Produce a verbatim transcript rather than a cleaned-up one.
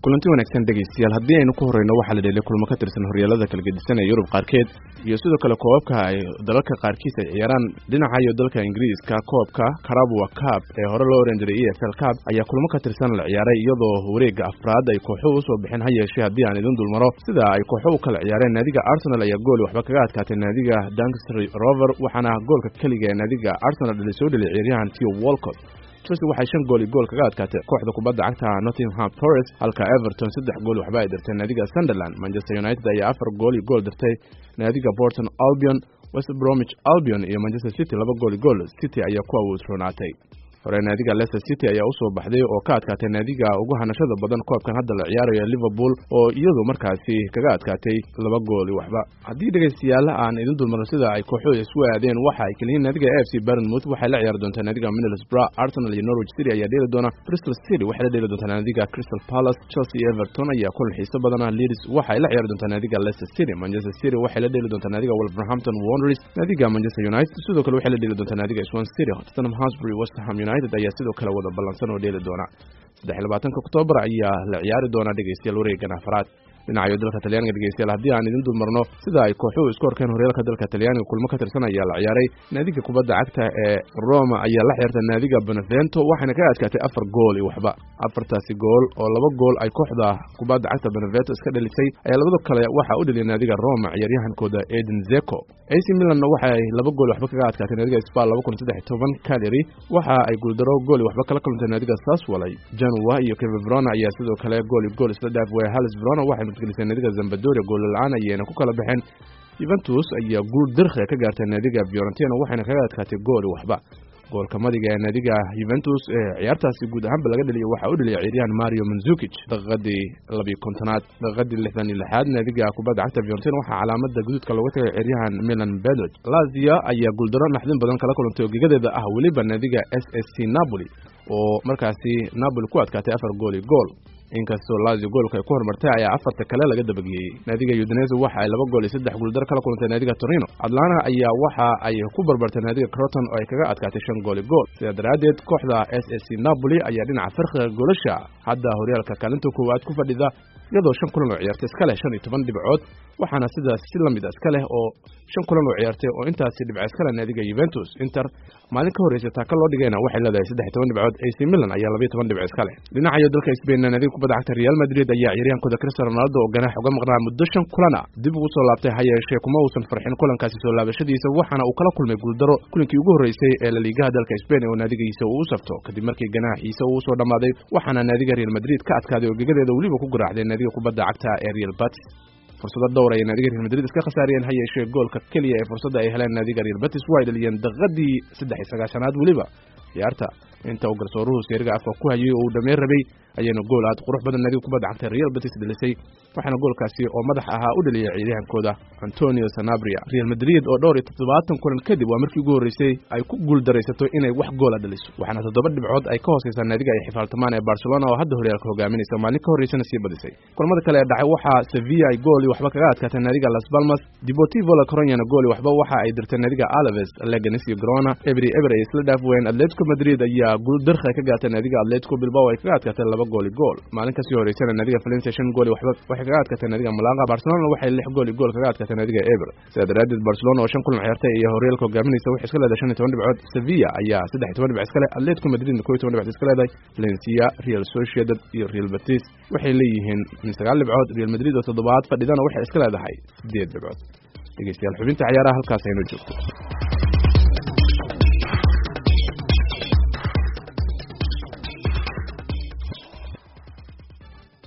kulanti wanaagsan dhegeystayaal haddii aynu ku horeyno waxa la dheelay kulmo ka tirsan horyaalada kala gedisan ee Yurub qaarkeed iyo sidoo kale koobabka ay dalalka qaarkiis ay ciyaaraan dhinaca iyo dalka Ingiriiska koobka Carabao Cup ee hore loo oran jiray E F L Cup ayaa kulmo ka tirsan la ciyaaray iyadoo wareegga afraad ay kooxuhu u soo bixin ha yeeshee haddii aan idin dulmaro sida ay kooxuhu kala ciyaareen naadiga Arsenal ayaa gool waxba kaga adkaatay naadiga Doncaster Rovers waxaana goolka kaliya ee naadiga Arsenal dhalisay soo dhaliyay ciyaaryahan Theo Walcott. Chelsea waxay shan gool gool kaga adkaatay kooxda kubadda cagta Nottingham Forest halka Everton saddex gool waxba ay dirtay naadiga Sunderland. Manchester United ayaa afar gool gool dirtay naadiga Bolton Albion. West Bromwich Albion iyo Manchester City laba gool gool. City ayaa ku awoodronaatay. hore naadiga Leicester City ayaa u soo baxday oo ka adkaatay naadiga ugu hanashada badan koobkan hadda la ciyaarayo Liverpool oo iyadu markaasi kaga adkaatay laba gool waxba. Haddii dhageystayaal aan idin dulmaro sida ay kooxuhu isku aadeen waxa ay kaliya naadiga A F C Bournemouth waxay la ciyaari doontaa naadiga Middlesbrough. Arsenal iyo Norwich City ayaa dheeli doona. Bristol City waxay la dheeli doontaa naadiga Crystal Palace. Chelsea iyo Everton ayaa kulan xiiso badan. Leeds waxay la ciyaari doontaa naadiga Leicester City. Manchester City waxay la dheeli doontaa naadiga Wolverhampton Wanderers. Naadiga Manchester United sidoo kale waxay la dheeli doontaa naadiga Swansea City. Tottenham Hotspur West Ham United ayaa sidoo kale wada balansan oo dheeli doona. saddex iyo labaatanka Oktoobar ayaa la ciyaari doona dhageystayaal wareeggan afraad. dhinaca dalka Talyaaniga dhageystayaal haddii aan idin dulmarno sida ay kooxuhu isku horkeen horyaalka dalka Talyaaniga kulmo ka tirsan ayaa la ciyaaray. naadiga kubadda cagta ee Roma ayaa la ciyaartay naadiga Benevento waxayna ka adkaatay afar gool iyo waxba. afartaasi gool oo laba gool ay kooxda kubadda cagta Benevento iska dhalisay ayaa labada kale waxa u dhaliyay naadiga Roma ciyaaryahankooda Edin Dzeko. A C Milan waxay laba gool waxba kaga adkaatay naadiga Spal laba kun iyo saddex iyo toban. Cagliari waxa ay guuldaro gool waxba kala kulantay naadiga Sassuolo. Genoa iyo Verona ayaa sidoo kale gool gool isla dhaafay. Hellas Verona waxay gelisay naadiga Sampdoria gool la'aan ayayna ku kala baxeen. Juventus ayaa guul dirqi ka gaartay naadiga Fiorentina waxayna kaga adkaatay gool waxba. goolka madiga ee naadiga Juventus ee ciyaartaasi guud ahaan laga dhaliyay waxa uu dhaliyay ciyaaryahan Mario Mandzukic daqiiqadii laba iyo konton-aad. daqiiqadii lixdan iyo lixaad naadiga kubadda cagta Fiorentina waxa calaamada guduudka looga tagay ciyaaryahan Milan Bedard. Lazio ayaa guuldaro naxdin badan kala kulantay oo gigadeeda ah waliba naadiga S S C Napoli oo markaasi Napoli ku adkaatay afar gool iyo gool. inkastoo Lazio goolka ay ku hormartay ayaa afarta kale laga dabagiyay. naadiga Udinese waxa ay laba gool iyo saddex guuldar kala kulantay naadiga Torino. Atlanta ayaa waxa ay ku barbartay naadiga Crotone oo ay kaga adkaatay shan gool iyo gool. Sidaa daraadeed kooxda S S C Napoli ayaa dhinaca farqiga goolasha hadda horyaalka kaalinta koowaad ku fadhida iyadoo shan kulan oo ciyaartay iska leh shan iyo toban dhibcood waxaana sidaas si lamid ah iska leh oo shan kulan oo ciyaartay oo intaasi dhibco iska leh naadiga Juventus. Inter maalin ka horeysay ta kala dhigayna waxay leedahay saddex iyo toban dhibcood. A C Milan ayaa laba iyo toban dhibco iska leh. dhinaca dalka Spain naadiga kubadda cagta Real Madrid ayaa ciyaaryahankooda Cristiano Ronaldo oo ganaax uga maqnaa muddo shan kulan ah dib ugu soo laabtay ha yeeshee kuma uusan farxin kulankaasi soo laabashadiisa waxaana uu kala kulmay guuldaro kulankii ugu horeysay ee La Liga dalka Spain oo naadigiisa uu u safto kadib markii ganaaxiisa uu soo dhamaaday waxaana naadiga Real Madrid ka adkaaday oo gegadeeda waliba ku garaacday naadiga kubadda cagta ee Real Betis. fursada dhowr ay naadiga Real Madrid iska khasaariyeen ha yeeshee goolka kaliya ee fursada ay heleen naadiga Real Betis way dhaliyeen daqiiqadii saddex iyo sagaashanaad waliba ciyaarta inta uu garsooruhu seeriga afka ku hayay oo uu dhameer rabay ayayna gool aad qurux badan naadiga kubadda cagta Real Betis dhalisay waxaana goolkaasi oo madax ahaa u dhaliyay ciyaaryahankooda Antonio Sanabria. Real Madrid oo dhowr iyo toddobaatan kulan kadib waa markii ugu horeysay ay ku guul dareysato inay wax gool dhaliso waxaana toddoba dhibcood ay ka hooseysaa naadiga ay xifaaltamaan ee Barcelona oo hadda horyaalka hogaaminaysa maalin ka horeysana sii badisay. kulamada kale ee dhacay waxa Sevilla ay gool waxba kaga adkaatay naadiga Las Palmas. Deportivo La Coruña gool waxba waxa ay dirtay naadiga Alaves. Leganés iyo Girona Emery Emery ay isla dhaafween. Atletico Madrid ayaa guul dirqi ka gaartay naadiga Atletico Bilbao ay kaga adkaatay laba gool iyo gool. maalin kasii horeysana naadiga Valencia shan gool waxba waxay kaga adkaatay naadiga Malaga. Barcelona waxay lix gool iyo gool kaga adkaatay naadiga Eibar. sidaa daraadeed Barcelona oo shan kulan ciyaartay iyo horyaalka hogaaminaysa waxay iska leedahay shan iyo toban dhibcood. Sevilla ayaa saddex iyo toban dhibcood iska leh. Atletico Madrid koob iyo toban dhibcood iska leedahay. Valencia, Real Sociedad iyo Real Betis waxay leeyihiin sagaal dhibcood. Real Madrid oo toddobaad fadhidana waxay iska leedahay siddeed dhibcood. dhageystayaal xubinta ciyaaraha halkaas aynu joogto.